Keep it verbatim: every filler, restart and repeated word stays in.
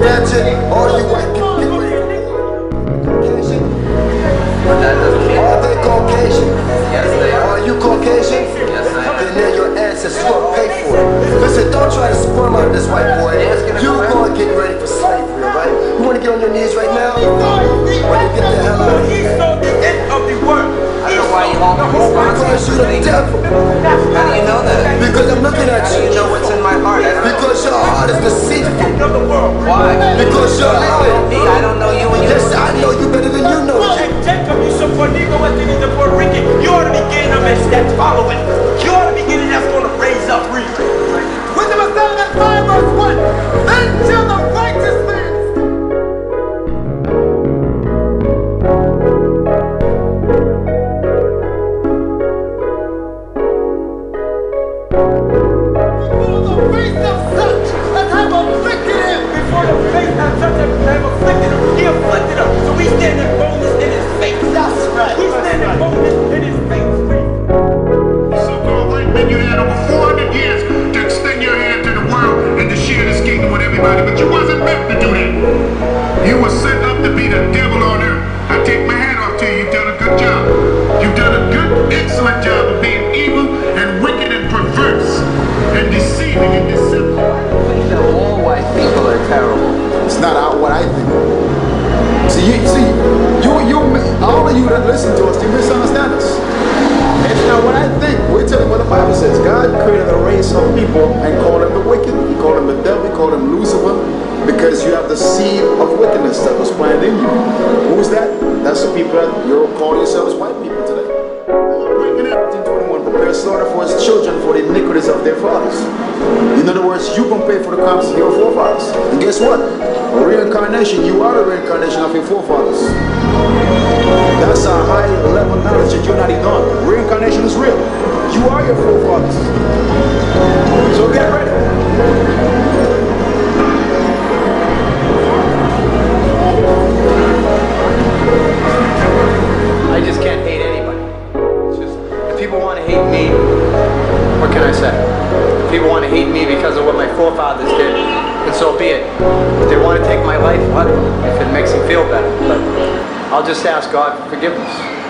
Attention, all you white people, get ready. Caucasian? But that doesn't mean. Are they Caucasian? Yes, they are. Are you Caucasian? Yes, I am. Then they're your ancestors who are paid for it. Listen, don't try to squirm out of this white boy. You going to get ready for slavery, right? You want to get on your knees right now? Why you get the hell out of here? He saw the end of the world. I don't know why you hold me responsible. Because you're the devil. How do you know that? Because I'm looking at How do you you. know what's in my heart? I don't know. Because your heart is deceitful. Why? Because your I heart. know me. I don't know you and you. Yes, I know you better than you know. Hey, Jacob, you so Nico, what thing is the Puerto Rican? You ought to be getting a message that's following. You ought to be getting that's going to raise up real. With the Messiah at five verse one, then shall the righteous man. Before the face of such as have afflicted him. Before the face of such as have afflicted him. He afflicted him. So we stand in boldness in his face. That's right. We stand in boldness in his face. So-called white men, you had over four hundred years to extend your hand to the world and to share this kingdom with everybody, but you wasn't meant to do that. You were set up to be the devil on earth. I take my hat off to you. You've done a good job. You've done a good, excellent job of being evil and wicked and perverse and deceiving and deceptive. I think that all white people are terrible. It's not out what I think. See, you, see, you, you, all of you that listen to us, you misunderstand us. It's not what I think. We're telling what the Bible says. God created a race of people and called them the wicked. He called them the devil. He called them Lucifer, because you have the seed of wickedness that was planted in you. Who's that? That's the people that you're calling yourselves white people today. nineteen twenty-one, prepare slaughter for his children for the iniquities of their fathers. In other words, you can pay for the crimes of your forefathers. And guess what? Reincarnation, you are the reincarnation of your forefathers. That's a high level knowledge that you're not even on. Reincarnation is real. You are your forefathers. So get ready. I just can't hate anybody. It's just, if people want to hate me, what can I say? If people want to hate me because of what my forefathers did, then so be it. If they want to take my life, let them, if it makes them feel better. But I'll just ask God for forgiveness.